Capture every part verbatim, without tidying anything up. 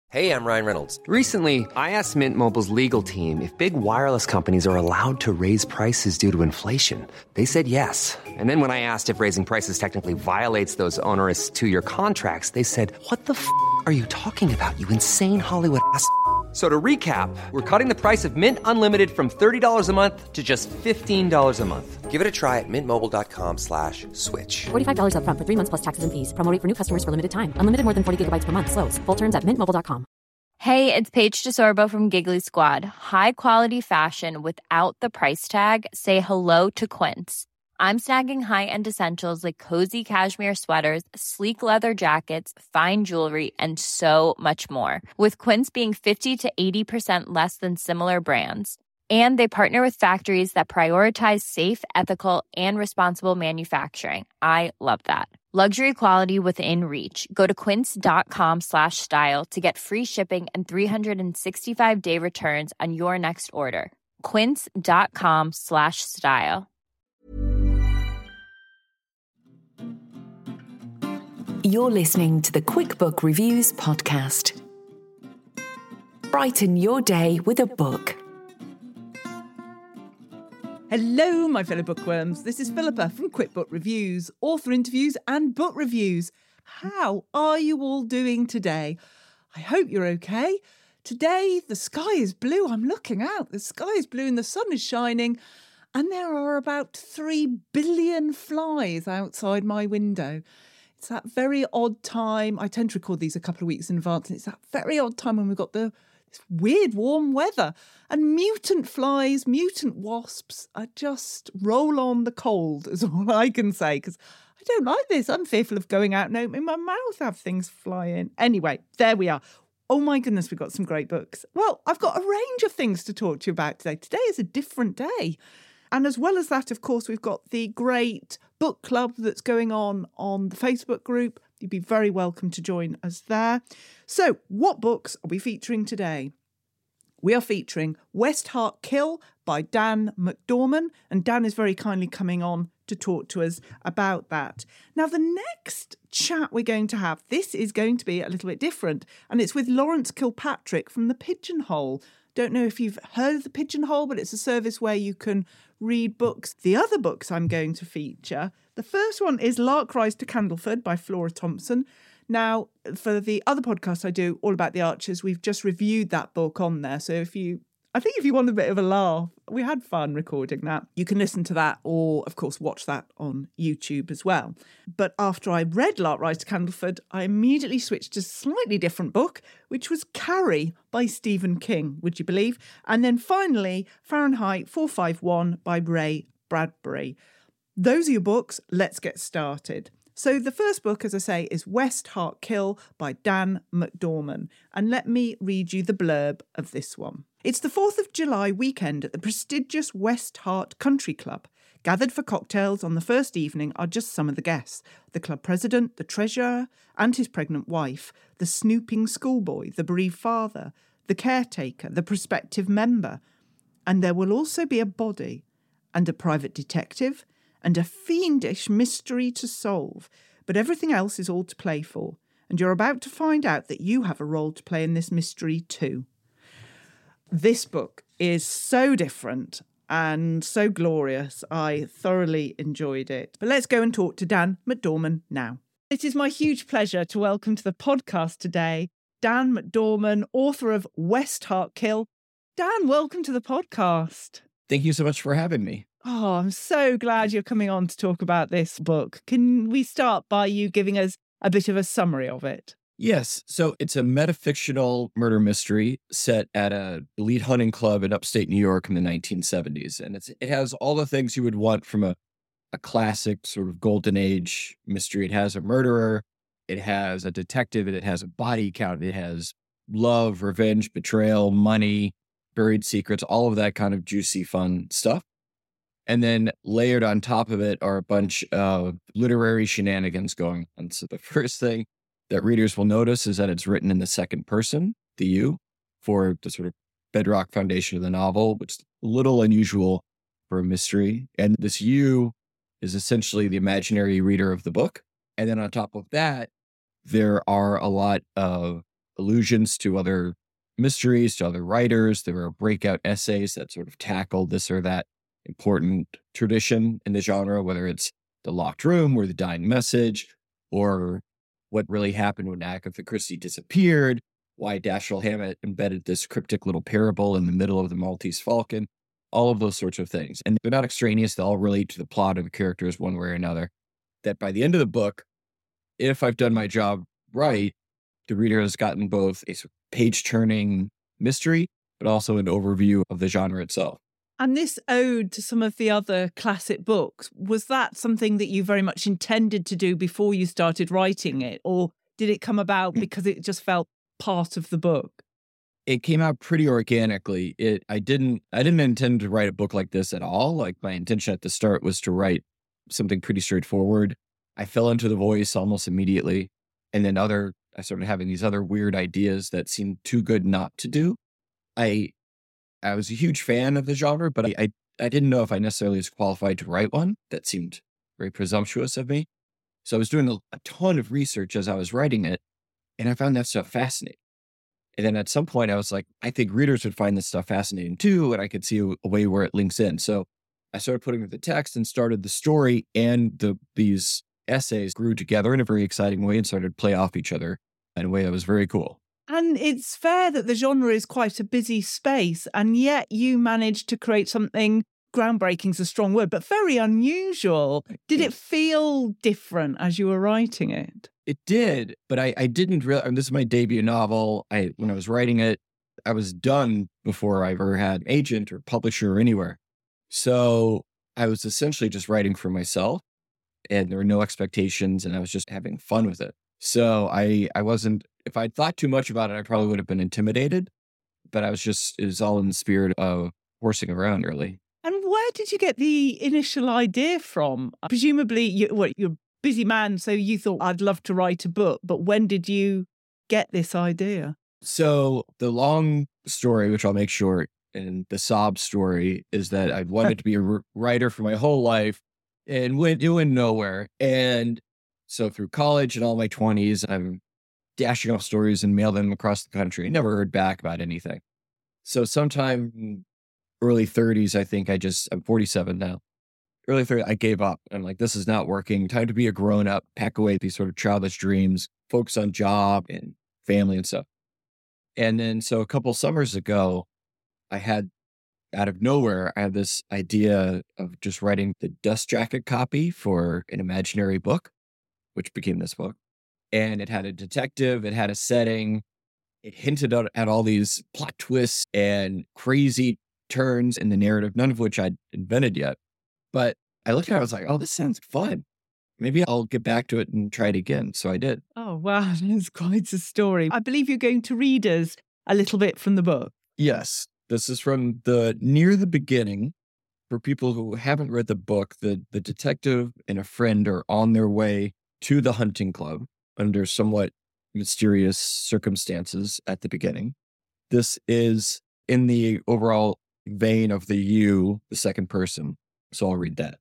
Hey, I'm Ryan Reynolds. Recently, I asked Mint Mobile's legal team if big wireless companies are allowed to raise prices due to inflation. They said yes. And then when I asked if raising prices technically violates those onerous two-year contracts, they said, what the f*** are you talking about, you insane Hollywood ass f- So to recap, we're cutting the price of Mint Unlimited from thirty dollars a month to just fifteen dollars a month. Give it a try at mintmobile.com slash switch. forty-five dollars up front for three months plus taxes and fees. Promo rate for new customers for limited time. Unlimited more than forty gigabytes per month. Slows full terms at mint mobile dot com. Hey, it's Paige DeSorbo from Giggly Squad. High quality fashion without the price tag. Say hello to Quince. I'm snagging high-end essentials like cozy cashmere sweaters, sleek leather jackets, fine jewelry, and so much more. With Quince being fifty to eighty percent less than similar brands. And they partner with factories that prioritize safe, ethical, and responsible manufacturing. I love that. Luxury quality within reach. Go to quince.com slash style to get free shipping and three sixty-five day returns on your next order. Quince.com slash style. You're listening to the QuickBook Reviews podcast. Brighten your day with a book. Hello, my fellow bookworms. This is Philippa from QuickBook Reviews, author interviews and book reviews. How are you all doing today? I hope you're okay. Today, the sky is blue. I'm looking out. The sky is blue and the sun is shining. And there are about three billion flies outside my window. It's that very odd time. I tend to record these a couple of weeks in advance. And it's that very odd time when we've got the this weird warm weather. And mutant flies, mutant wasps are just roll on the cold, is all I can say, because I don't like this. I'm fearful of going out and opening my mouth, have things fly in. Anyway, there we are. Oh my goodness, we've got some great books. Well, I've got a range of things to talk to you about today. Today is a different day. And as well as that, of course, we've got the great book club that's going on on the Facebook group. You'd be very welcome to join us there. So, what books are we featuring today? We are featuring Westheart Kill by Dan McDorman, and Dan is very kindly coming on to talk to us about that. Now, the next chat we're going to have, this is going to be a little bit different, and it's with Lawrence Kilpatrick from The Pigeonhole. Don't know if you've heard of The Pigeonhole, but it's a service where you can read books. The other books I'm going to feature, the first one is Lark Rise to Candleford by Flora Thompson. Now, for the other podcast I do, All About the Archers, we've just reviewed that book on there. So if you, I think if you want a bit of a laugh, we had fun recording that. You can listen to that or, of course, watch that on YouTube as well. But after I read Lark Rise to Candleford, I immediately switched to a slightly different book, which was Carrie by Stephen King, would you believe? And then finally, Fahrenheit four fifty-one by Ray Bradbury. Those are your books. Let's get started. So the first book, as I say, is Westheart Kill by Dan McDorman. And let me read you the blurb of this one. It's the fourth of July weekend at the prestigious Westheart Country Club. Gathered for cocktails on the first evening are just some of the guests. The club president, the treasurer and his pregnant wife, the snooping schoolboy, the bereaved father, the caretaker, the prospective member. And there will also be a body and a private detective and a fiendish mystery to solve, but everything else is all to play for, and you're about to find out that you have a role to play in this mystery too. This book is so different and so glorious. I thoroughly enjoyed it. But let's go and talk to Dan McDorman now. It is my huge pleasure to welcome to the podcast today Dan McDorman, author of Westheart Kill. Dan, welcome to the podcast. Thank you so much for having me. Oh, I'm so glad you're coming on to talk about this book. Can we start by you giving us a bit of a summary of it? Yes. So it's a metafictional murder mystery set at a elite hunting club in upstate New York in the nineteen seventies. And it's it has all the things you would want from a, a classic sort of golden age mystery. It has a murderer, it has a detective, and it has a body count. It has love, revenge, betrayal, money, buried secrets, all of that kind of juicy, fun stuff. And then layered on top of it are a bunch of literary shenanigans going on. So the first thing that readers will notice is that it's written in the second person, the you, for the sort of bedrock foundation of the novel, which is a little unusual for a mystery. And this you is essentially the imaginary reader of the book. And then on top of that, there are a lot of allusions to other mysteries, to other writers. There are breakout essays that sort of tackle this or that important tradition in the genre, whether it's the locked room or the dying message, or what really happened when Agatha Christie disappeared, why Dashiell Hammett embedded this cryptic little parable in the middle of the Maltese Falcon, all of those sorts of things. And they're not extraneous. They all relate to the plot of the characters one way or another. That by the end of the book, if I've done my job right, the reader has gotten both a page-turning mystery, but also an overview of the genre itself. And this ode to some of the other classic books, was that something that you very much intended to do before you started writing it? Or did it come about because it just felt part of the book? It came out pretty organically. It I didn't I didn't intend to write a book like this at all. Like, my intention at the start was to write something pretty straightforward. I fell into The Voice almost immediately. And then other I started having these other weird ideas that seemed too good not to do. I I was a huge fan of the genre, but I, I, I didn't know if I necessarily was qualified to write one. That seemed very presumptuous of me. So I was doing a, a ton of research as I was writing it, and I found that stuff fascinating. And then at some point I was like, I think readers would find this stuff fascinating too, and I could see a, a way where it links in. So I started putting the text and started the story, and the these essays grew together in a very exciting way and started to play off each other in a way that was very cool. And it's fair that the genre is quite a busy space, and yet you managed to create something, groundbreaking is a strong word, but very unusual. Did it feel different as you were writing it? It did, but I, I didn't realize, and this is my debut novel. I When I was writing it, I was done before I ever had an agent or publisher or anywhere. So I was essentially just writing for myself, and there were no expectations, and I was just having fun with it. So I, I wasn't, if I'd thought too much about it, I probably would have been intimidated, but I was just, it was all in the spirit of horsing around, really. And where did you get the initial idea from? Presumably, you, what, you're a busy man, so you thought, I'd love to write a book, but when did you get this idea? So the long story, which I'll make short, and the sob story is that I'd wanted to be a writer for my whole life and went, it went nowhere. And so through college and all my twenties, I'm dashing off stories and mail them across the country. Never heard back about anything. So sometime early thirties, I think I just, I'm forty-seven now. Early thirties, I gave up. I'm like, this is not working. Time to be a grown up, pack away these sort of childish dreams, focus on job and family and stuff. And then, so a couple summers ago, I had, out of nowhere, I had this idea of just writing the dust jacket copy for an imaginary book, which became this book. And it had a detective, it had a setting, it hinted at, at all these plot twists and crazy turns in the narrative, none of which I'd invented yet. But I looked at it, I was like, oh, this sounds fun. Maybe I'll get back to it and try it again. So I did. Oh, wow, that's quite a story. I believe you're going to read us a little bit from the book. Yes, this is from the near the beginning. For people who haven't read the book, the, the detective and a friend are on their way to the hunting club under somewhat mysterious circumstances at the beginning. This is in the overall vein of the you, the second person. So I'll read that.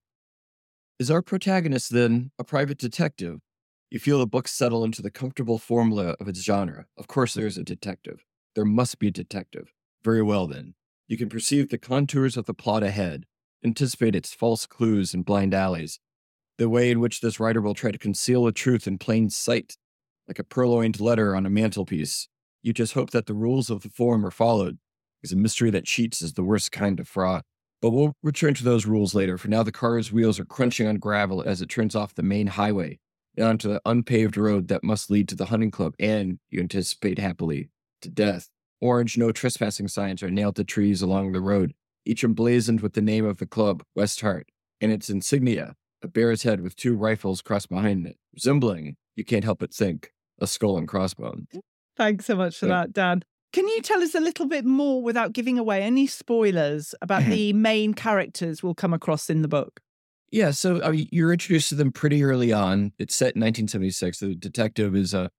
Is our protagonist, then, a private detective? You feel the book settle into the comfortable formula of its genre. Of course there is a detective. There must be a detective. Very well, then. You can perceive the contours of the plot ahead, anticipate its false clues and blind alleys, the way in which this writer will try to conceal a truth in plain sight, like a purloined letter on a mantelpiece. You just hope that the rules of the form are followed, because a mystery that cheats is the worst kind of fraud. But we'll return to those rules later. For now, the car's wheels are crunching on gravel as it turns off the main highway and onto the unpaved road that must lead to the hunting club, and, you anticipate happily, to death. Orange no trespassing signs are nailed to trees along the road, each emblazoned with the name of the club, West Hart, and its insignia, a bear's head with two rifles crossed behind it, resembling, you can't help but think, a skull and crossbones. Thanks so much for that, Dan. Can you tell us a little bit more, without giving away any spoilers, about the main characters we'll come across in the book? Yeah, so I mean, you're introduced to them pretty early on. It's set in nineteen seventy-six. The detective is a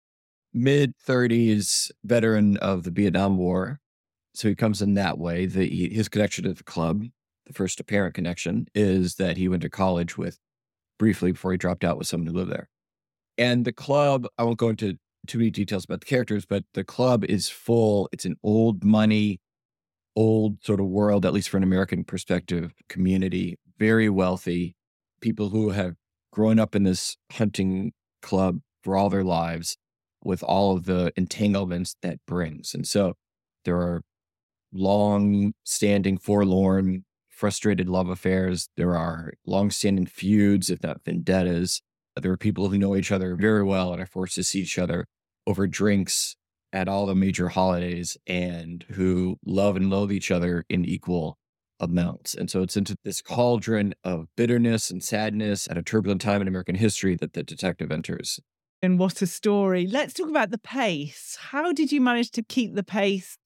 mid-thirties veteran of the Vietnam War. So he comes in that way. The, his connection to the club, the first apparent connection, is that he went to college with, briefly before he dropped out, with someone who lived there. And the club, I won't go into too many details about the characters, but the club is full. It's an old money, old sort of world, at least from an American perspective, community, very wealthy, people who have grown up in this hunting club for all their lives with all of the entanglements that brings. And so there are long-standing, forlorn, frustrated love affairs. There are long-standing feuds, if not vendettas. There are people who know each other very well and are forced to see each other over drinks at all the major holidays and who love and loathe each other in equal amounts. And so it's into this cauldron of bitterness and sadness at a turbulent time in American history that the detective enters. And what a story. Let's talk about the pace. How did you manage to keep the pace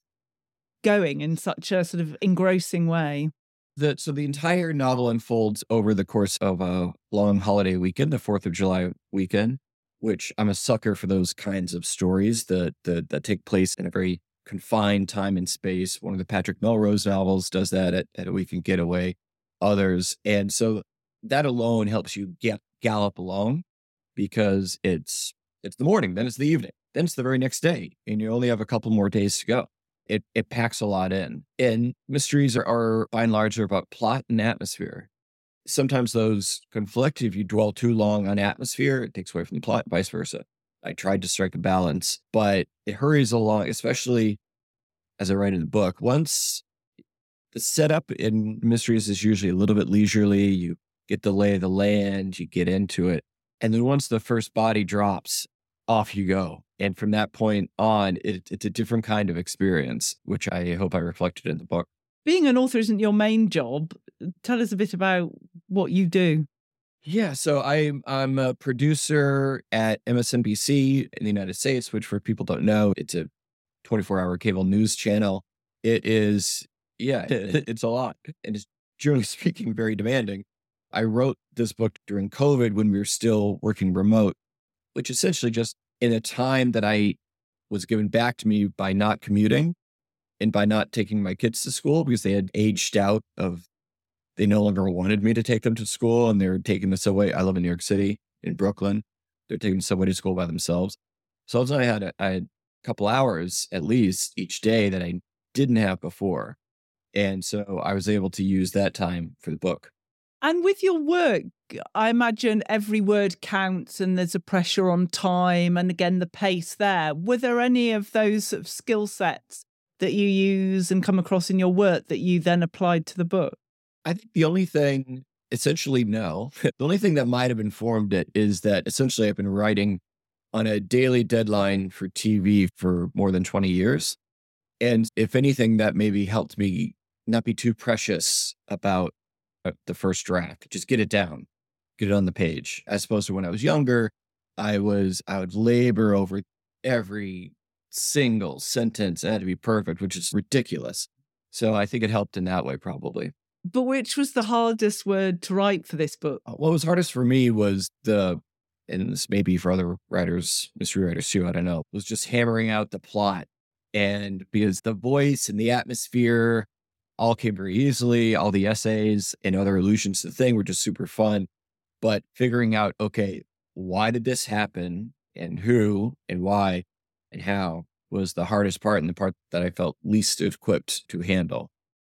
going in such a sort of engrossing way? The, so the entire novel unfolds over the course of a long holiday weekend, the fourth of July weekend, which I'm a sucker for those kinds of stories that, that, that take place in a very confined time and space. One of the Patrick Melrose novels does that at, at A Weekend Getaway, others. And so that alone helps you get gallop along because it's it's the morning, then it's the evening, then it's the very next day, and you only have a couple more days to go. It it packs a lot in. And mysteries are, are by and large, are about plot and atmosphere. Sometimes those conflict. If you dwell too long on atmosphere, it takes away from the plot, vice versa. I tried to strike a balance, but it hurries along, especially as I write in the book. Once the setup in mysteries is usually a little bit leisurely, you get the lay of the land, you get into it. And then once the first body drops, off you go. And from that point on, it, it's a different kind of experience, which I hope I reflected in the book. Being an author isn't your main job. Tell us a bit about what you do. Yeah, so I'm I'm a producer at M S N B C in the United States, which for people don't know, it's a twenty-four hour cable news channel. It is, yeah, it's a lot. And it's, generally speaking, very demanding. I wrote this book during COVID when we were still working remote, which essentially just in a time that I was given back to me by not commuting and by not taking my kids to school because they had aged out of, they no longer wanted me to take them to school and they were taking the subway. I live in New York City, in Brooklyn. They're taking the subway to school by themselves. So I had a, I had a couple hours at least each day that I didn't have before. And so I was able to use that time for the book. And with your work, I imagine every word counts and there's a pressure on time and again, the pace there. Were there any of those sort of skill sets that you use and come across in your work that you then applied to the book? I think the only thing, essentially, no. The only thing that might have informed it is that essentially I've been writing on a daily deadline for T V for more than twenty years. And if anything, that maybe helped me not be too precious about the first draft. Just get it down, get it on the page. As opposed to when I was younger, I was, I would labor over every single sentence. It had to be perfect, which is ridiculous. So I think it helped in that way, probably. But which was the hardest word to write for this book? What was hardest for me was the, and this may be for other writers, mystery writers too, I don't know, was just hammering out the plot. And because the voice and the atmosphere all came very easily, all the essays and other allusions to the thing were just super fun. But figuring out, okay, why did this happen and who and why and how was the hardest part and the part that I felt least equipped to handle.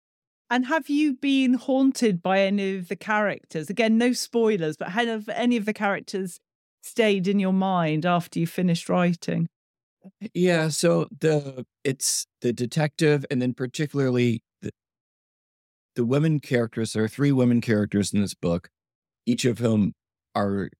And have you been haunted by any of the characters? Again, no spoilers, but have any of the characters stayed in your mind after you finished writing? Yeah, so the it's the detective and then particularly the, the women characters. There are three women characters in this book, each of whom are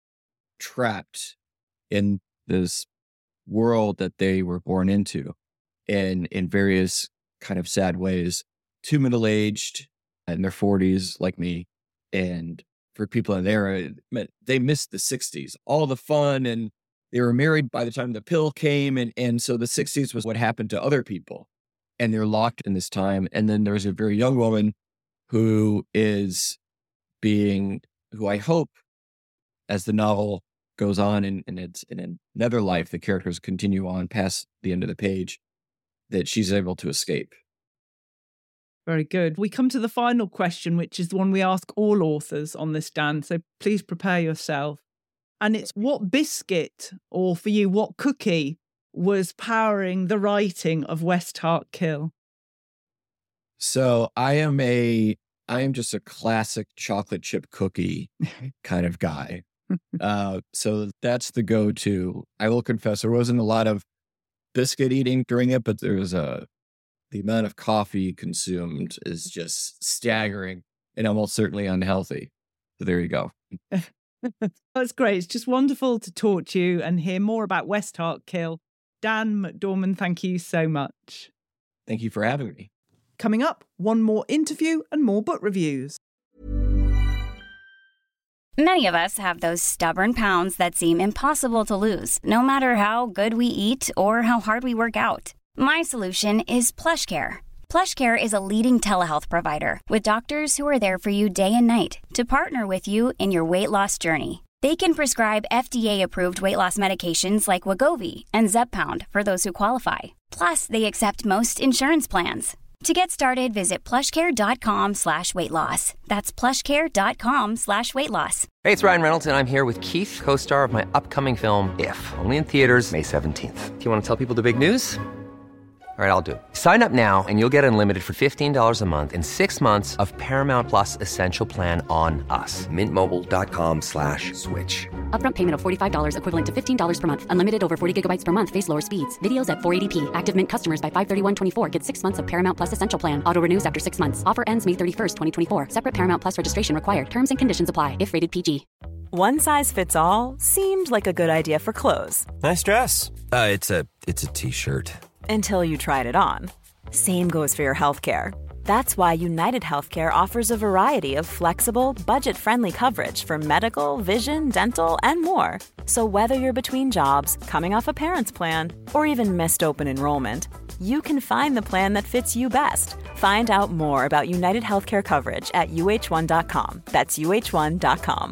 trapped in this world that they were born into and in various kind of sad ways. Too middle-aged in their forties like me. And for people in their era, they missed the sixties, all the fun, and they were married by the time the pill came. And, and so the sixties was what happened to other people. And they're locked in this time. And then there's a very young woman who is being, who I hope, as the novel goes on and, and it's in another life, the characters continue on past the end of the page, that she's able to escape. Very good. We come to the final question, which is the one we ask all authors on this, Dan. So please prepare yourself. And it's what biscuit, or for you, what cookie was powering the writing of Westhark Kill? So I am a, I am just a classic chocolate chip cookie kind of guy. uh, so that's the go-to. I will confess, there wasn't a lot of biscuit eating during it, but there was a, the amount of coffee consumed is just staggering and almost certainly unhealthy. So there you go. That's great. It's just wonderful to talk to you and hear more about Westhark Kill. Dan McDorman, thank you so much. Thank you for having me. Coming up, one more interview and more book reviews. Many of us have those stubborn pounds that seem impossible to lose, no matter how good we eat or how hard we work out. My solution is PlushCare. PlushCare is a leading telehealth provider with doctors who are there for you day and night to partner with you in your weight loss journey. They can prescribe F D A-approved weight loss medications like Wegovy and Zepbound for those who qualify. Plus, they accept most insurance plans. To get started, visit plushcare.com slash weight loss. That's plushcare.com slash weight loss. Hey, it's Ryan Reynolds, and I'm here with Keith, co-star of my upcoming film, If, only in theaters May seventeenth. Do you want to tell people the big news? All right, I'll do it. Sign up now and you'll get unlimited for fifteen dollars a month and six months of Paramount Plus Essential Plan on us. Mintmobile.com slash switch. Upfront payment of forty-five dollars equivalent to fifteen dollars per month. Unlimited over forty gigabytes per month. Face lower speeds. Videos at four eighty p. Active Mint customers by five thirty-one twenty-four get six months of Paramount Plus Essential Plan. Auto renews after six months. Offer ends May thirty-first, twenty twenty-four. Separate Paramount Plus registration required. Terms and conditions apply if rated P G. One size fits all seemed like a good idea for clothes. Nice dress. Uh, it's a it's a t-shirt. Until you tried it on. Same goes for your healthcare. That's why United Healthcare offers a variety of flexible, budget-friendly coverage for medical, vision, dental, and more. So whether you're between jobs, coming off a parent's plan, or even missed open enrollment, you can find the plan that fits you best. Find out more about United Healthcare coverage at U H one dot com. That's U H one dot com.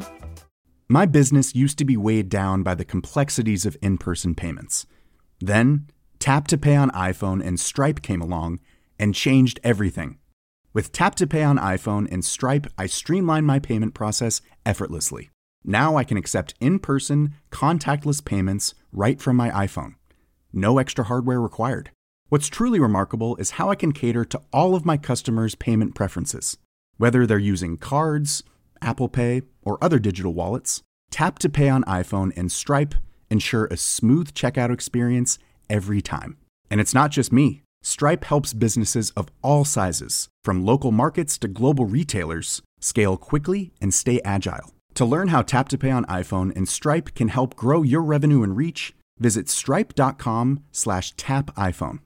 My business used to be weighed down by the complexities of in-person payments. Then, Tap to Pay on iPhone and Stripe came along and changed everything. With Tap to Pay on iPhone and Stripe, I streamlined my payment process effortlessly. Now I can accept in-person, contactless payments right from my iPhone. No extra hardware required. What's truly remarkable is how I can cater to all of my customers' payment preferences. Whether they're using cards, Apple Pay, or other digital wallets, Tap to Pay on iPhone and Stripe ensure a smooth checkout experience every time. And it's not just me. Stripe helps businesses of all sizes, from local markets to global retailers, scale quickly and stay agile. To learn how Tap to Pay on iPhone and Stripe can help grow your revenue and reach, visit stripe.com slash tap iPhone.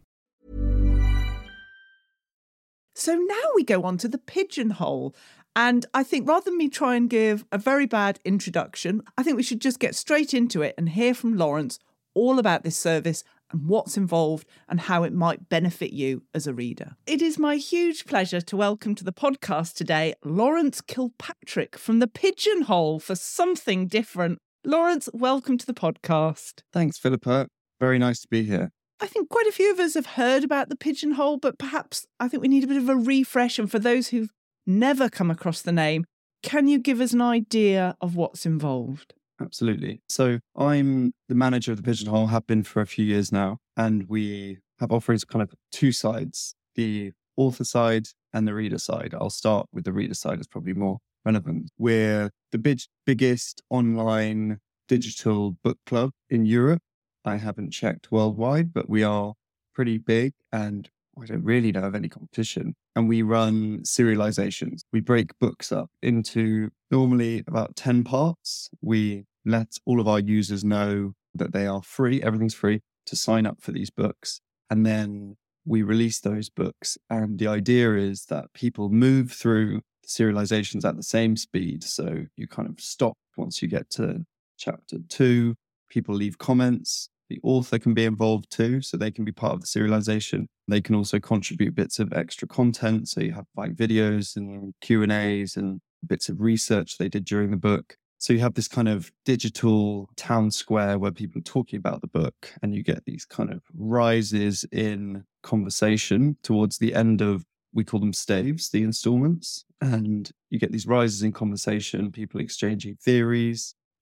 So now we go on to the pigeonhole. And I think rather than me try and give a very bad introduction, I think we should just get straight into it and hear from Lawrence all about this service and what's involved and how it might benefit you as a reader. It is my huge pleasure to welcome to the podcast today Lawrence Kilpatrick from The Pigeonhole for something different. Lawrence, welcome to the podcast. Thanks, Philippa. Very nice to be here. I think quite a few of us have heard about The Pigeonhole, but perhaps I think we need a bit of a refresh. And for those who've never come across the name, can you give us an idea of what's involved? Absolutely. So I'm the manager of The Pigeonhole, have been for a few years now, and we have offerings kind of two sides, the author side and the reader side. I'll start with the reader side, it's probably more relevant. We're the big, biggest online digital book club in Europe. I haven't checked worldwide, but we are pretty big and I don't really know of any competition. And we run serializations. We break books up into normally about ten parts. We let all of our users know that they are free, everything's free, to sign up for these books. And then we release those books. And the idea is that people move through serializations at the same speed. So you kind of stop once you get to chapter two. People leave comments. The author can be involved too, so they can be part of the serialization. They can also contribute bits of extra content. So you have like videos and Q and A's and bits of research they did during the book. So you have this kind of digital town square where people are talking about the book, and you get these kind of rises in conversation towards the end of, we call them staves, the installments. And you get these rises in conversation, people exchanging theories.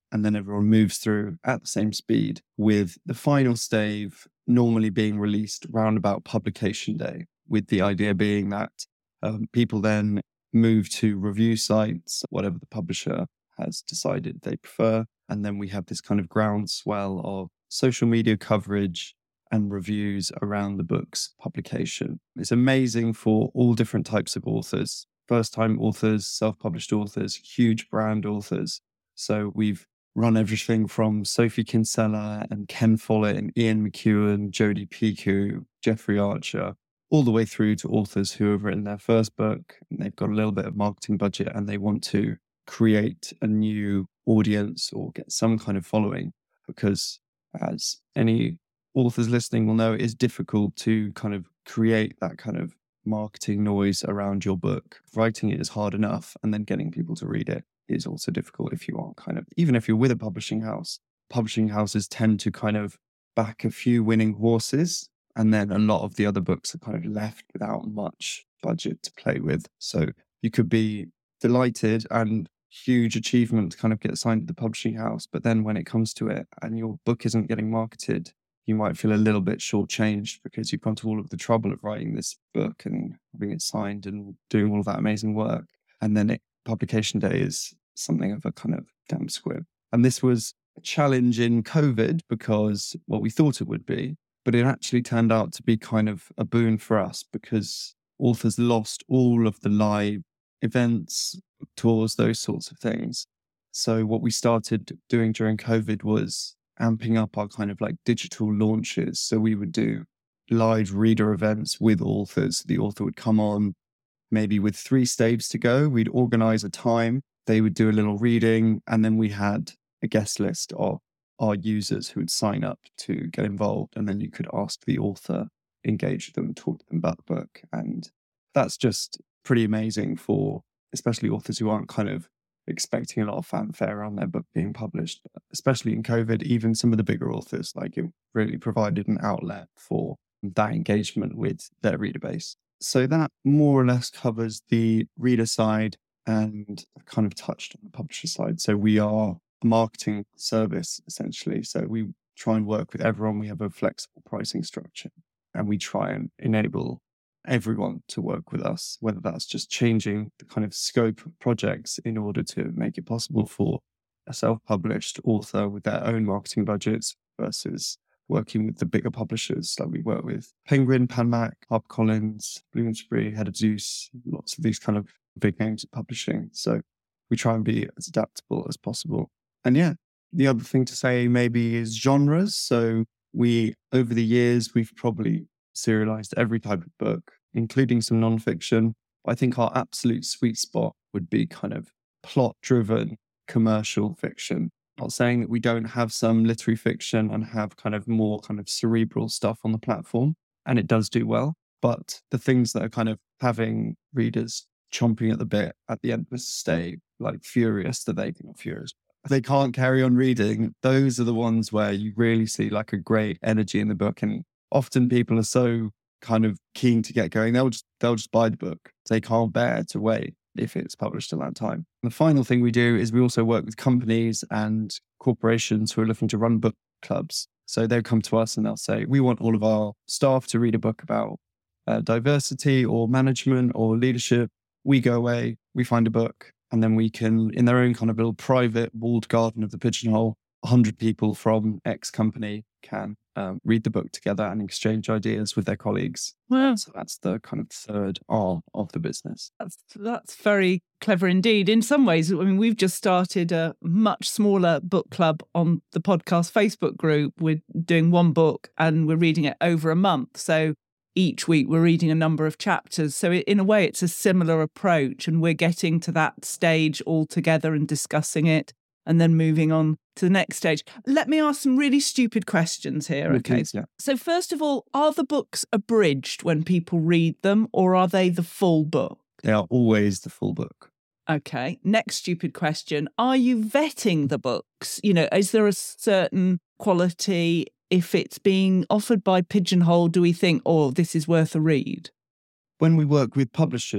and then everyone moves through at the same speed, with the final stave normally being released round about publication day, with the idea being that um, people then move to review sites, whatever the publisher has decided they prefer. And then we have this kind of groundswell of social media coverage and reviews around the book's publication. It's amazing for all different types of authors, first-time authors, self-published authors, huge brand authors. So we've run everything from Sophie Kinsella and Ken Follett and Ian McEwan, Jodi Picoult, Jeffrey Archer, all the way through to authors who have written their first book and they've got a little bit of marketing budget and they want to create a new audience or get some kind of following, because as any authors listening will know, it is difficult to kind of create that kind of marketing noise around your book. Writing it is hard enough, and then getting people to read it is also difficult if you are kind of, even if you're with a publishing house. Publishing houses tend to kind of back a few winning horses, and then a lot of the other books are kind of left without much budget to play with. So you could be delighted and huge achievement to kind of get signed to the publishing house, but then when it comes to it and your book isn't getting marketed, you might feel a little bit shortchanged because you've gone to all of the trouble of writing this book and having it signed and doing all of that amazing work. And then it, publication day is something of a kind of damn squib. And this was a challenge in COVID because what we thought it would be, but it actually turned out to be kind of a boon for us because authors lost all of the live events, tours, those sorts of things. So what we started doing during COVID was amping up our kind of like digital launches. So we would do live reader events with authors. The author would come on maybe with three staves to go. We'd organize a time. They would do a little reading. And then we had a guest list of our users who would sign up to get involved. And then you could ask the author, engage them, talk to them about the book. And that's just pretty amazing for especially authors who aren't kind of expecting a lot of fanfare on their book being published. Especially in COVID, even some of the bigger authors, like it really provided an outlet for that engagement with their reader base. So that more or less covers the reader side and kind of touched on the publisher side. So we are a marketing service, essentially. So we try and work with everyone. We have a flexible pricing structure and we try and enable everyone to work with us, whether that's just changing the kind of scope of projects in order to make it possible for a self-published author with their own marketing budgets versus working with the bigger publishers like we work with Penguin, PanMac, HarperCollins, Bloomsbury, Head of Zeus, lots of these kind of big names of publishing. So we try and be as adaptable as possible. And yeah, the other thing to say maybe is genres. So we, over the years, we've probably serialized every type of book, including some nonfiction. I think our absolute sweet spot would be kind of plot-driven commercial fiction. Not saying that we don't have some literary fiction and have kind of more kind of cerebral stuff on the platform, and it does do well. But the things that are kind of having readers chomping at the bit at the end of a stay, like furious that they not furious, they can't carry on reading. Those are the ones where you really see like a great energy in the book, and often people are so kind of keen to get going, they'll just they'll just buy the book. They can't bear to wait if it's published at that time. And the final thing we do is we also work with companies and corporations who are looking to run book clubs. So they'll come to us and they'll say, we want all of our staff to read a book about uh, diversity or management or leadership. We go away, we find a book, and then we can, in their own kind of little private walled garden of the Pigeonhole, one hundred people from X company can um, read the book together and exchange ideas with their colleagues. Wow. So that's the kind of third arm of the business. That's that's very clever indeed. In some ways, I mean, we've just started a much smaller book club on the podcast Facebook group. We're doing one book and we're reading it over a month. So each week we're reading a number of chapters. So in a way, it's a similar approach, and we're getting to that stage all together and discussing it, and then moving on to the next stage. Let me ask some really stupid questions here, okay? Please, yeah. So first of all, are the books abridged when people read them, or are they the full book? They are always the full book. Okay. Next stupid question. Are you vetting the books? You know, is there a certain quality? If it's being offered by Pigeonhole, do we think, oh, this is worth a read? When we work with publishers,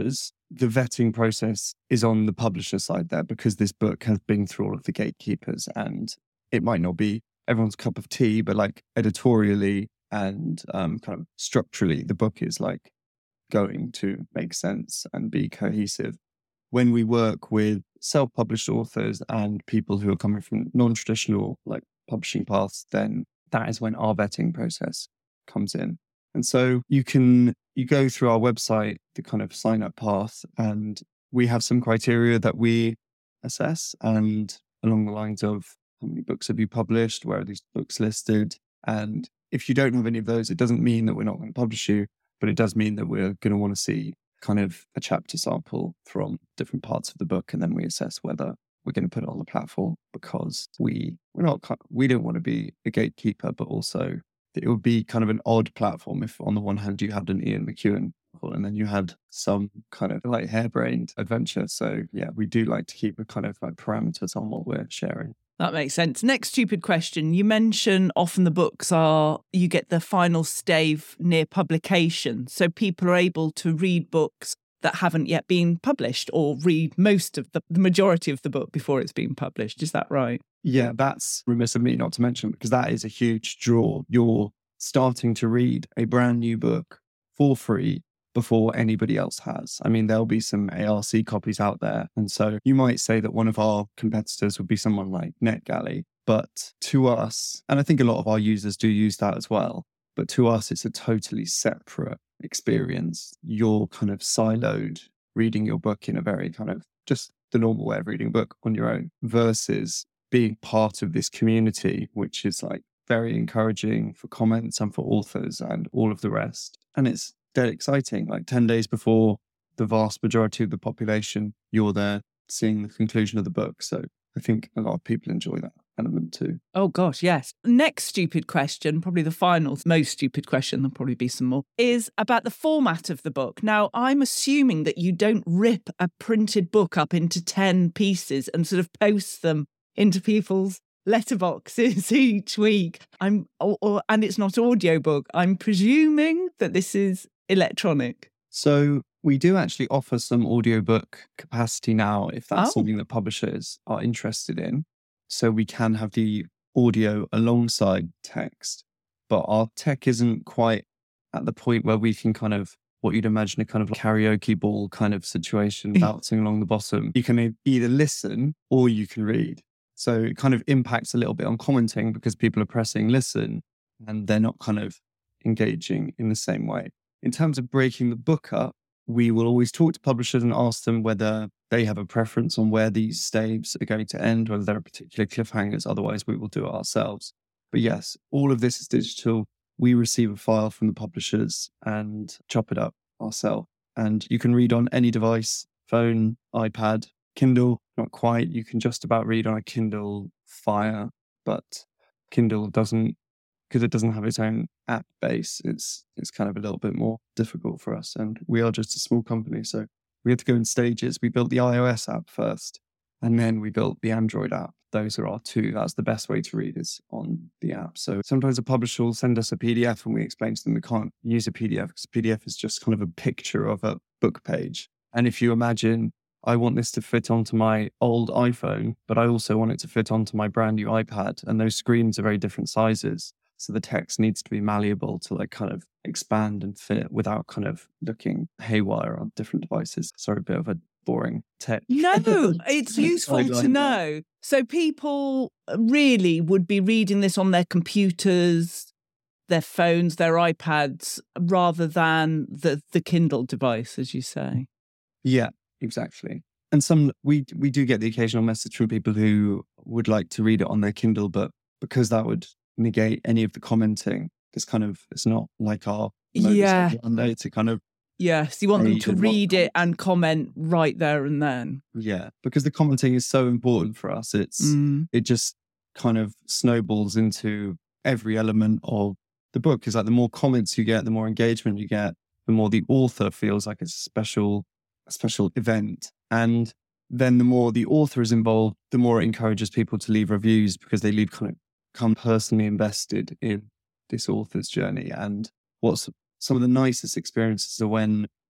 the vetting process is on the publisher side there, because this book has been through all of the gatekeepers, and it might not be everyone's cup of tea, but like editorially and um, kind of structurally, the book is like going to make sense and be cohesive. When we work with self-published authors and people who are coming from non-traditional like publishing paths, then that is when our vetting process comes in. And so you can, you go through our website, the kind of sign up path, and we have some criteria that we assess, and along the lines of how many books have you published? Where are these books listed? And if you don't have any of those, it doesn't mean that we're not going to publish you, but it does mean that we're going to want to see kind of a chapter sample from different parts of the book. And then we assess whether we're going to put it on the platform, because we, we're not, we don't want to be a gatekeeper, but also it would be kind of an odd platform if on the one hand you had an Ian McEwan and then you had some kind of like harebrained adventure. So yeah, we do like to keep a kind of like parameters on what we're sharing. That makes sense. Next stupid question. You mention often the books are, you get the final stave near publication. So people are able to read books that haven't yet been published, or read most of the, the majority of the book before it's been published. Is that right? Yeah, that's remiss of me not to mention, because that is a huge draw. You're starting to read a brand new book for free before anybody else has. I mean, there'll be some A R C copies out there. And so you might say that one of our competitors would be someone like NetGalley. But to us, and I think a lot of our users do use that as well, but to us, it's a totally separate experience. You're kind of siloed reading your book in a very kind of just the normal way of reading a book on your own, versus being part of this community, which is like very encouraging for comments and for authors and all of the rest. And it's dead exciting. Like ten days before the vast majority of the population, you're there seeing the conclusion of the book. So I think a lot of people enjoy that element too. Oh gosh, yes. Next stupid question, probably the final most stupid question, there'll probably be some more, is about the format of the book. Now, I'm assuming that you don't rip a printed book up into ten pieces and sort of post them into people's letterboxes each week. I'm, or, or, and it's not audiobook. I'm presuming that this is electronic. So we do actually offer some audiobook capacity now, if that's Oh. something that publishers are interested in. So we can have the audio alongside text, but our tech isn't quite at the point where we can kind of, what you'd imagine a kind of karaoke ball kind of situation bouncing along the bottom. You can either listen or you can read. So it kind of impacts a little bit on commenting, because people are pressing listen and they're not kind of engaging in the same way. In terms of breaking the book up, we will always talk to publishers and ask them whether they have a preference on where these staves are going to end, whether there are particular cliffhangers. Otherwise, we will do it ourselves. But yes, all of this is digital. We receive a file from the publishers and chop it up ourselves. And you can read on any device, phone, iPad, Kindle, not quite. You can just about read on a Kindle Fire, but Kindle doesn't, because it doesn't have its own app base, it's it's kind of a little bit more difficult for us. And we are just a small company, so we had to go in stages. We built the iOS app first, and then we built the Android app. Those are our two. That's the best way to read, is on the app. So sometimes a publisher will send us a P D F and we explain to them we can't use a P D F because P D F is just kind of a picture of a book page. And if you imagine, I want this to fit onto my old iPhone, but I also want it to fit onto my brand new iPad, and those screens are very different sizes. So the text needs to be malleable to like kind of expand and fit without kind of looking haywire on different devices. Sorry, a bit of a boring tech. No, it's useful to know. So people really would be reading this on their computers, their phones, their iPads, rather than the, the Kindle device, as you say. Yeah, exactly. And some, we we do get the occasional message from people who would like to read it on their Kindle, but because that would negate any of the commenting, it's kind of, it's not like our yeah Monday to kind of yes you want them to read it and comment right there and then. Yeah, because the commenting is so important for us. It's mm. it just kind of snowballs into every element of the book. It's like the more comments you get, the more engagement you get, the more the author feels like it's a special a special event. And then the more the author is involved, the more it encourages people to leave reviews, because they leave kind of become personally invested in this author's journey. And what's some of the nicest experiences are when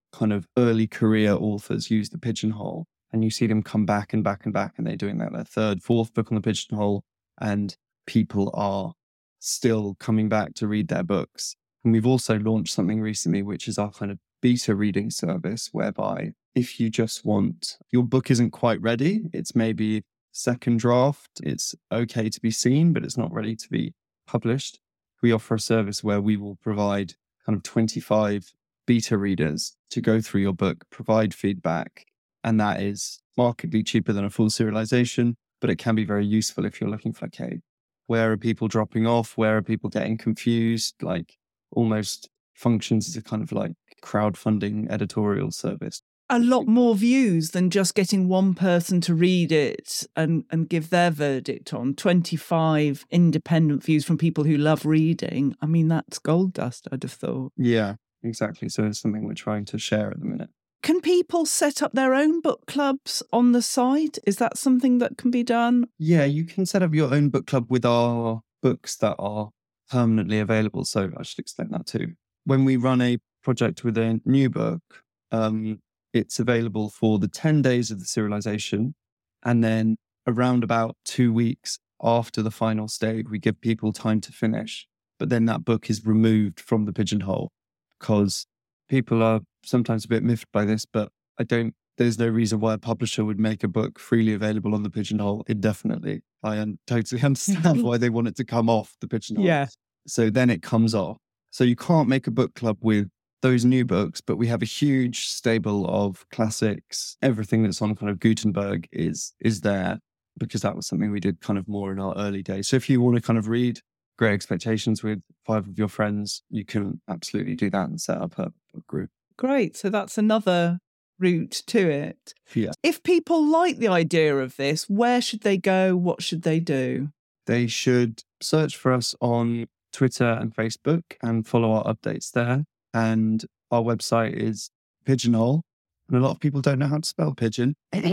kind of early career authors use the Pigeonhole, and you see them come back and back and back, and they're doing that their third, fourth book on the Pigeonhole, and people are still coming back to read their books. And we've also launched something recently, which is our kind of beta reading service, whereby if you just want, your book isn't quite ready, it's maybe second draft, it's okay to be seen, but it's not ready to be published. We offer a service where we will provide kind of twenty-five beta readers to go through your book, provide feedback, and that is markedly cheaper than a full serialization, but it can be very useful if you're looking for, okay, where are people dropping off? Where are people getting confused? Like almost functions as a kind of like crowdfunding editorial service. A lot more views than just getting one person to read it and, and give their verdict on. twenty-five independent views from people who love reading. I mean, that's gold dust, I'd have thought. Yeah, exactly. So it's something we're trying to share at the minute. Can people set up their own book clubs on the site? Is that something that can be done? Yeah, you can set up your own book club with our books that are permanently available. So I should explain that too. When we run a project with a new book, um, it's available for the ten days of the serialization. And then around about two weeks after the final stage, we give people time to finish. But then that book is removed from the Pigeonhole because people are sometimes a bit miffed by this, but I don't, there's no reason why a publisher would make a book freely available on the Pigeonhole indefinitely. I un- totally understand why they want it to come off the Pigeonhole. Yeah. So then it comes off. So you can't make a book club with those new books, but we have a huge stable of classics. Everything that's on kind of Gutenberg is is there because that was something we did kind of more in our early days. So if you want to kind of read Great Expectations with five of your friends, you can absolutely do that and set up a, a group. Great. So that's another route to it. Yeah. If people like the idea of this, where should they go? What should they do? They should search for us on Twitter and Facebook and follow our updates there. And our website is Pigeonhole. And a lot of people don't know how to spell pigeon.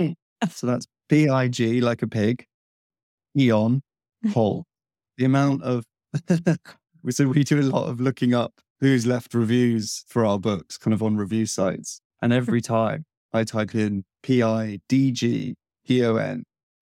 So that's P I G, like a pig, Eon, hole. The amount of... so we do a lot of looking up who's left reviews for our books, kind of on review sites. And every time I type in P I D G E O N,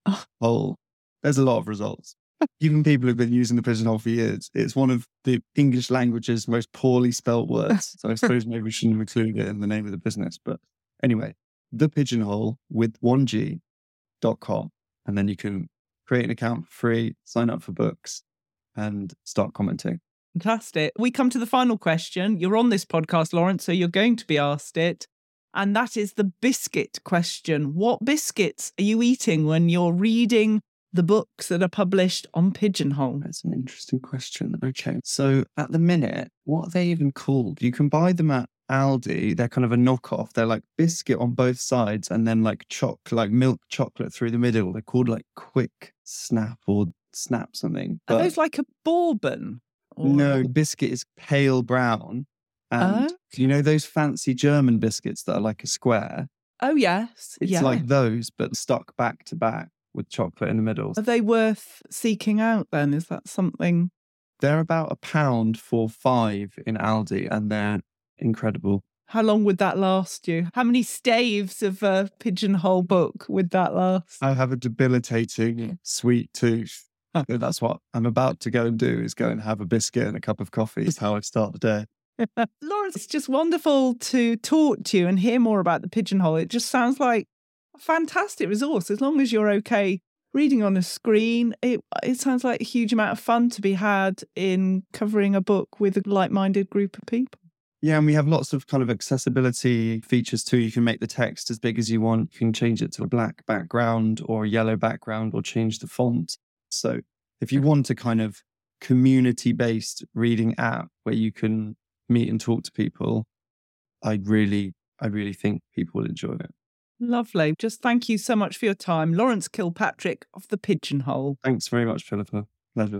hole, there's a lot of results. Even people who've been using the Pigeonhole for years, it's one of the English language's most poorly spelt words. So I suppose maybe we shouldn't include it in the name of the business. But anyway, the Pigeonhole with one G dot com. And then you can create an account for free, sign up for books, and start commenting. Fantastic. We come to the final question. You're on this podcast, Lawrence, so you're going to be asked it. And that is the biscuit question. What biscuits are you eating when you're reading the books that are published on Pigeonhole? That's an interesting question. Okay. So at the minute, what are they even called? You can buy them at Aldi. They're kind of a knockoff. They're like biscuit on both sides and then like choc, like milk chocolate through the middle. They're called like Quick Snap or Snap something. But are those like a bourbon? Or... No, biscuit is pale brown. And oh. You know those fancy German biscuits that are like a square? Oh, yes. It's yeah. like those, but stuck back to back with chocolate in the middle. Are they worth seeking out then? Is that something? They're about a pound for five in Aldi and they're incredible. How long would that last you? How many staves of a Pigeonhole book would that last? I have a debilitating sweet tooth. That's what I'm about to go and do, is go and have a biscuit and a cup of coffee. Is how I start the day. Lawrence, it's just wonderful to talk to you and hear more about the Pigeonhole. It just sounds like a fantastic resource. As long as you're okay reading on a screen, it it sounds like a huge amount of fun to be had in covering a book with a like-minded group of people. Yeah, and we have lots of kind of accessibility features too. You can make the text as big as you want. You can change it to a black background or a yellow background or change the font. So if you want a kind of community-based reading app where you can meet and talk to people, I really, I really think people will enjoy it. Lovely. Just thank you so much for your time. Lawrence Kilpatrick of the Pigeonhole. Thanks very much, Philippa. Pleasure.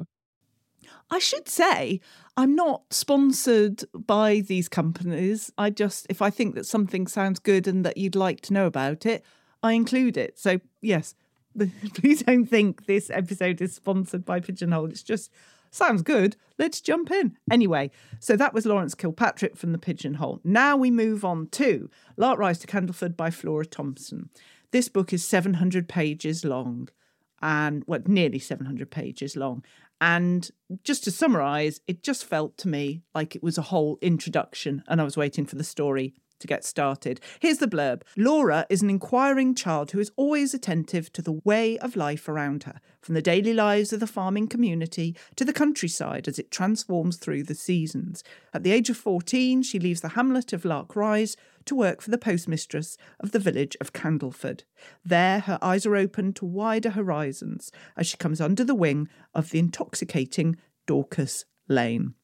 I should say I'm not sponsored by these companies. I just, if I think that something sounds good and that you'd like to know about it, I include it. So yes, please don't think this episode is sponsored by Pigeonhole. It's just Sounds good. Let's jump in. Anyway, so that was Lawrence Kilpatrick from The Pigeonhole. Now we move on to Lark Rise to Candleford by Flora Thompson. This book is seven hundred pages long and, well, nearly seven hundred pages long. And just to summarise, it just felt to me like it was a whole introduction and I was waiting for the story to get started. Here's the blurb. Laura is an inquiring child who is always attentive to the way of life around her, from the daily lives of the farming community to the countryside as it transforms through the seasons. At the age of fourteen, she leaves the hamlet of Lark Rise to work for the postmistress of the village of Candleford. There, her eyes are opened to wider horizons as she comes under the wing of the intoxicating Dorcas Lane.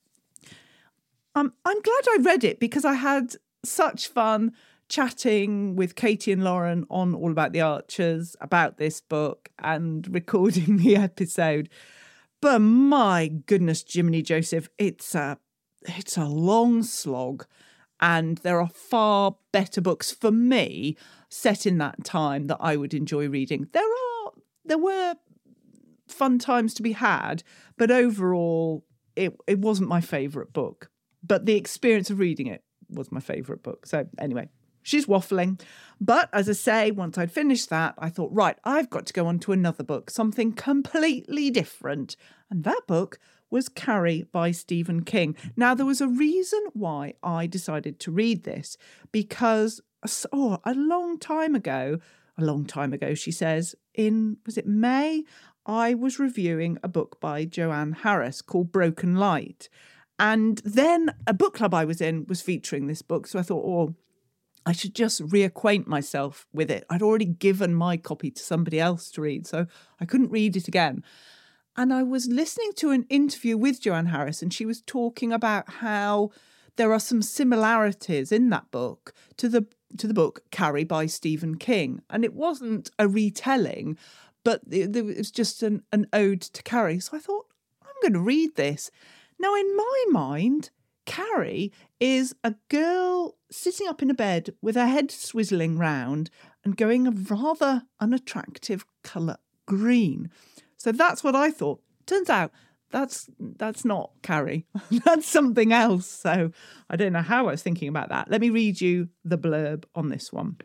Um, I'm glad I read it because I had such fun chatting with Katie and Lauren on All About the Archers about this book and recording the episode. But my goodness, Jiminy Joseph, it's a, it's a long slog. And there are far better books for me set in that time that I would enjoy reading. There are, there were fun times to be had, but overall, it, it wasn't my favourite book. But the experience of reading it was my favourite book. So anyway, she's waffling. But as I say, once I'd finished that, I thought, right, I've got to go on to another book, something completely different. And that book was Carrie by Stephen King. Now, there was a reason why I decided to read this, because oh, a long time ago, a long time ago, she says, in, was it May? I was reviewing a book by Joanne Harris called Broken Light. And then a book club I was in was featuring this book. So I thought, oh, I should just reacquaint myself with it. I'd already given my copy to somebody else to read, so I couldn't read it again. And I was listening to an interview with Joanne Harris, and she was talking about how there are some similarities in that book to the to the book Carrie by Stephen King. And it wasn't a retelling, but it, it was just an, an ode to Carrie. So I thought, I'm going to read this. Now, in my mind, Carrie is a girl sitting up in a bed with her head swizzling round and going a rather unattractive colour green. So that's what I thought. Turns out that's that's not Carrie. That's something else. So I don't know how I was thinking about that. Let me read you the blurb on this one.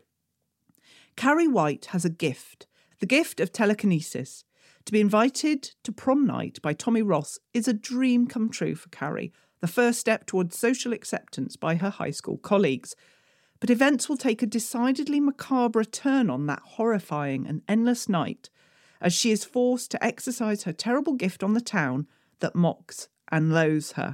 Carrie White has a gift, the gift of telekinesis. To be invited to prom night by Tommy Ross is a dream come true for Carrie, the first step towards social acceptance by her high school colleagues. But events will take a decidedly macabre turn on that horrifying and endless night, as she is forced to exercise her terrible gift on the town that mocks and loathes her.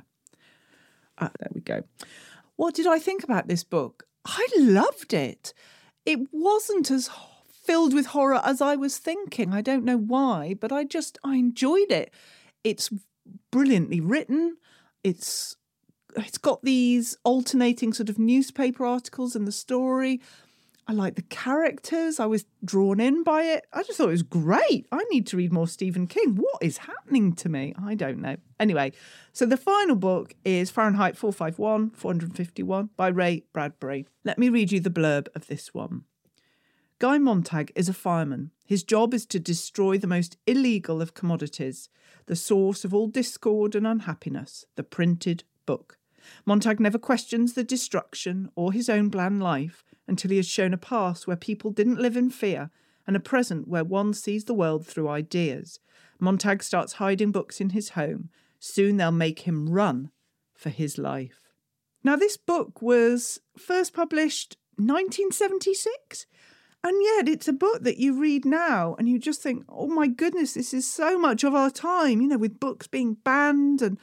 Ah, there we go. What did I think about this book? I loved it. It wasn't as filled with horror as I was thinking. I don't know why, but I just, I enjoyed it. It's brilliantly written. It's it's got these alternating sort of newspaper articles in the story. I like the characters. I was drawn in by it. I just thought it was great. I need to read more Stephen King. What is happening to me? I don't know. Anyway, so the final book is Fahrenheit four fifty-one, four fifty-one by Ray Bradbury. Let me read you the blurb of this one. Guy Montag is a fireman. His job is to destroy the most illegal of commodities, the source of all discord and unhappiness, the printed book. Montag never questions the destruction or his own bland life until he has shown a past where people didn't live in fear and a present where one sees the world through ideas. Montag starts hiding books in his home. Soon they'll make him run for his life. Now, this book was first published nineteen seventy-six. And yet it's a book that you read now and you just think, oh my goodness, this is so much of our time, you know, with books being banned. And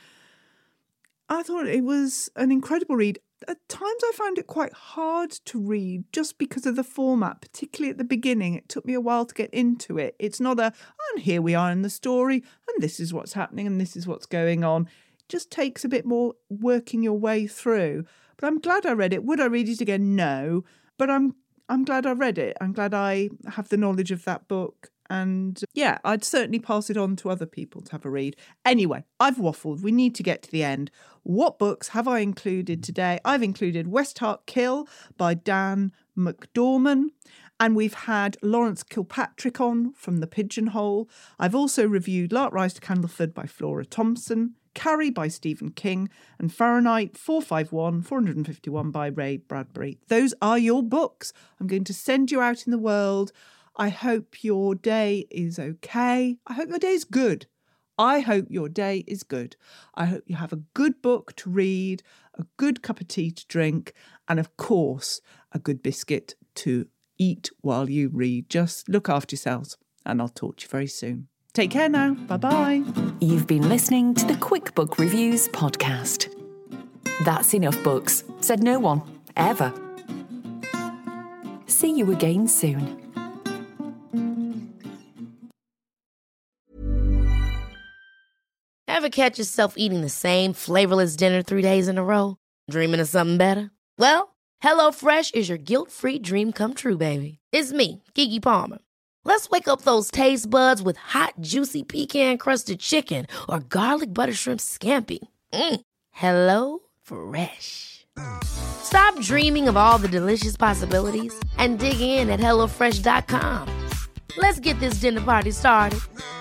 I thought it was an incredible read. At times I found it quite hard to read just because of the format, particularly at the beginning. It took me a while to get into it. It's not a, and here we are in the story and this is what's happening and this is what's going on. It just takes a bit more working your way through. But I'm glad I read it. Would I read it again? No. But I'm I'm glad I read it. I'm glad I have the knowledge of that book. And yeah, I'd certainly pass it on to other people to have a read. Anyway, I've waffled. We need to get to the end. What books have I included today? I've included West Hart Kill by Dan McDorman And we've had Lawrence Kilpatrick on from The Pigeonhole. I've also reviewed Lark Rise to Candleford by Flora Thompson, Carrie by Stephen King, and Fahrenheit four fifty-one, four fifty-one by Ray Bradbury. Those are your books. I'm going to send you out in the world. I hope your day is okay. I hope your day is good. I hope your day is good. I hope you have a good book to read, a good cup of tea to drink, and of course, a good biscuit to eat while you read. Just look after yourselves, and I'll talk to you very soon. Take care now. Bye-bye. You've been listening to the Quick Book Reviews podcast. That's enough books, said no one, ever. See you again soon. Ever catch yourself eating the same flavorless dinner three days in a row? Dreaming of something better? Well, HelloFresh is your guilt-free dream come true, baby. It's me, Keke Palmer. Let's wake up those taste buds with hot, juicy pecan-crusted chicken or garlic butter shrimp scampi. Mm. Hello Fresh. Stop dreaming of all the delicious possibilities and dig in at hello fresh dot com. Let's get this dinner party started.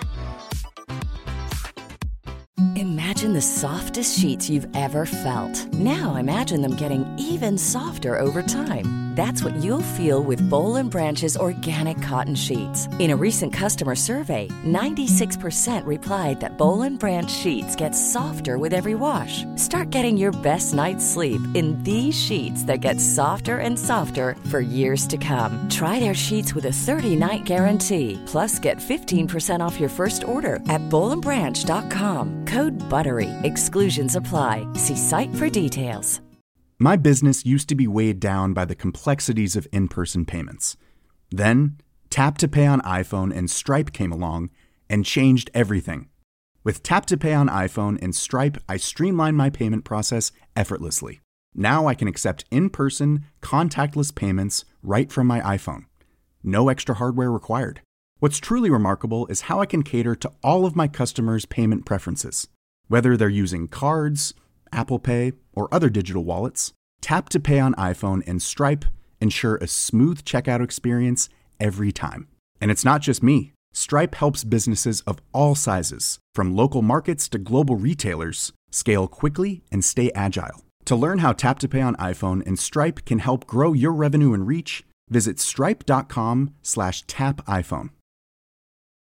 Imagine the softest sheets you've ever felt. Now imagine them getting even softer over time. That's what you'll feel with Boll and Branch's organic cotton sheets. In a recent customer survey, ninety-six percent replied that Boll and Branch sheets get softer with every wash. Start getting your best night's sleep in these sheets that get softer and softer for years to come. Try their sheets with a thirty-night guarantee. Plus, get fifteen percent off your first order at boll and branch dot com. Code BUTTERY. Exclusions apply. See site for details. My business used to be weighed down by the complexities of in-person payments. Then, Tap to Pay on iPhone and Stripe came along and changed everything. With Tap to Pay on iPhone and Stripe, I streamlined my payment process effortlessly. Now I can accept in-person, contactless payments right from my iPhone. No extra hardware required. What's truly remarkable is how I can cater to all of my customers' payment preferences. Whether they're using cards, Apple Pay, or other digital wallets, Tap to Pay on iPhone and Stripe ensure a smooth checkout experience every time. And it's not just me. Stripe helps businesses of all sizes, from local markets to global retailers, scale quickly and stay agile. To learn how Tap to Pay on iPhone and Stripe can help grow your revenue and reach, visit stripe dot com slash tap iPhone.